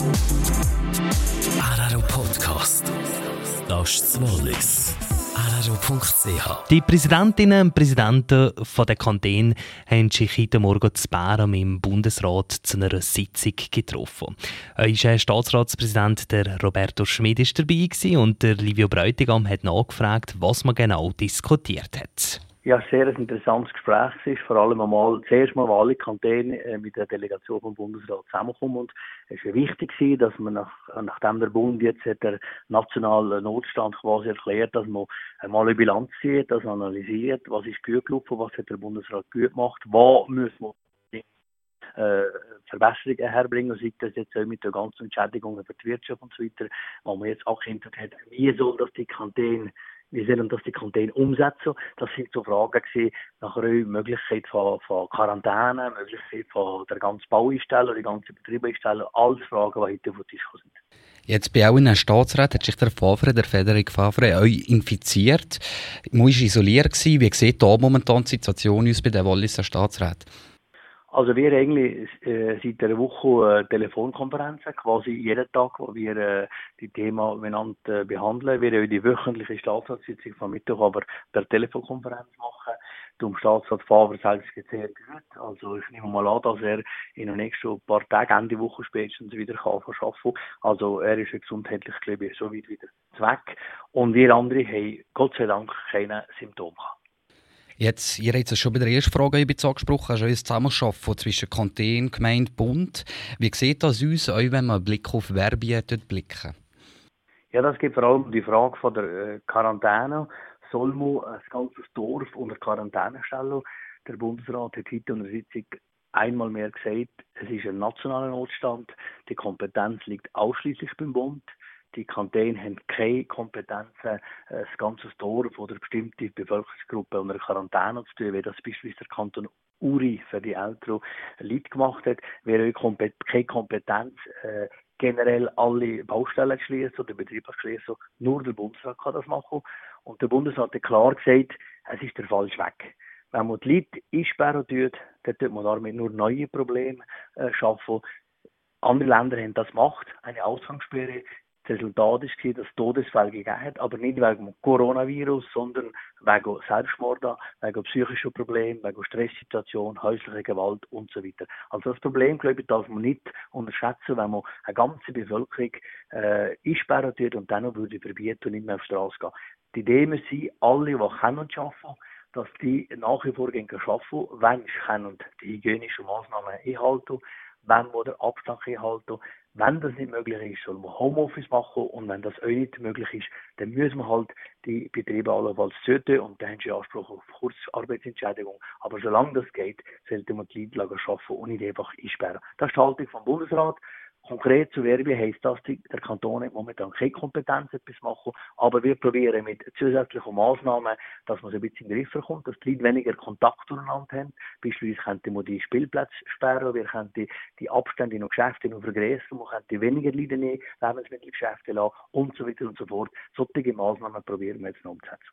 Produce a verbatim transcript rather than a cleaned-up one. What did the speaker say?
Araro Podcast. Das ist Wallis. araro punkt c h. Die Präsidentinnen und Präsidenten der Kantone haben sich heute Morgen zu Bern im Bundesrat zu einer Sitzung getroffen. Unser Staatsratspräsident der Roberto Schmid war dabei und der Livio Bräutigam hat nachgefragt, was man genau diskutiert hat. Ja, sehr ein interessantes Gespräch. Es ist vor allem einmal das erste Mal, wo alle Kantone äh, mit der Delegation vom Bundesrat zusammenkommen. Und es war wichtig, dass man, nach, nachdem der Bund jetzt der nationalen Notstand quasi erklärt, dass man einmal eine Bilanz zieht, das analysiert, was ist gut gelaufen, was hat der Bundesrat gut gemacht, wo müssen wir äh, Verbesserungen herbringen, sei das jetzt auch mit den ganzen Entschädigungen für die Wirtschaft und so weiter, wo man jetzt angekündigt hat, wie soll das die Kantone Wie sollen das die Kantone umsetzen? Das sind so Fragen gewesen, nach einer Möglichkeit von, von Quarantäne, Möglichkeit von der ganzen Baueinstellung, die ganzen Betriebseinstellung, alles Fragen, die heute auf den Tisch sind. Jetzt bei allen Staatsrat hat sich der Favre, der Frederik Favre, euch infiziert. Man war isoliert. Wie sieht da momentan die Situation aus bei den Walliser Staatsrat? Also wir eigentlich äh, seit einer Woche äh, Telefonkonferenzen, quasi jeden Tag, wo wir äh, die Themen miteinander äh, behandeln. Wir haben die wöchentliche Staatsratssitzung von Mittwoch aber per Telefonkonferenz machen. Zum Staatsrat Favre selbst geht sehr gut. Also ich nehme mal an, dass er in den nächsten paar Tagen, Ende Woche spätestens wieder kann verschaffen. Also er ist gesundheitlich, glaube ich, so weit wieder weg. Und wir andere haben Gott sei Dank keine Symptome gehabt. Jetzt, ihr habt es schon bei der ersten Frage ein bisschen angesprochen, also ein Zusammenarbeiten zwischen Kanton, Gemeinde, Bund. Wie sieht das aus, auch wenn man einen Blick auf Werbung blicken? Ja, das gibt vor allem die Frage von der äh, Quarantäne. Soll man ein ganzes Dorf unter Quarantäne stellen? Der Bundesrat hat heute in der Sitzung einmal mehr gesagt, es ist ein nationaler Notstand. Die Kompetenz liegt ausschließlich beim Bund. Die Kantone haben keine Kompetenzen, ein ganzes Dorf oder bestimmte Bevölkerungsgruppen unter Quarantäne zu tun, wie das beispielsweise der Kanton Uri für die älteren Leute gemacht hat. Wäre keine Kompetenz, äh, generell alle Baustellen zu schließen oder Betriebe zu schließen. Nur der Bundesrat kann das machen. Und der Bundesrat hat klar gesagt, es ist der falsche Weg. Wenn man die Leute einsperren tut, dann tut man damit nur neue Probleme äh, schaffen. Andere Länder haben das gemacht, eine Ausgangssperre. Das Resultat war, dass es Todesfälle gegeben hat, aber nicht wegen dem Coronavirus, sondern wegen Selbstmord, wegen psychischen Problemen, wegen Stresssituationen, häuslicher Gewalt und so weiter. Also das Problem, glaube ich, darf man nicht unterschätzen, wenn man eine ganze Bevölkerung äh, einsperren tut und dann noch würde verbieten und nicht mehr auf die Straße gehen. Die Idee muss sein, alle, die können und arbeiten, dass die nach wie vor arbeiten, wenn sie können die hygienischen Massnahmen einhalten, wenn man den Abstand einhalten. Wenn das nicht möglich ist, soll man Homeoffice machen und wenn das auch nicht möglich ist, dann müssen wir halt die Betriebe allenfalls zutun und dann haben sie Anspruch auf Kurzarbeitsentschädigung. Aber solange das geht, sollte man die Leute arbeiten und nicht einfach einsperren. Das ist die Haltung vom Bundesrat. Konkret zu Werbung heisst das, der Kanton hat momentan keine Kompetenz, etwas zu machen, aber wir probieren mit zusätzlichen Massnahmen, dass man so ein bisschen in den Griff bekommt, dass die Leute weniger Kontakt zueinander haben. Beispielsweise könnte man die Spielplätze sperren, wir könnten die Abstände in den Geschäften noch vergrößern, man könnte weniger Leute nehmen, Lebensmittelgeschäfte lassen und so weiter und so fort. Solche Massnahmen probieren wir jetzt noch umzusetzen.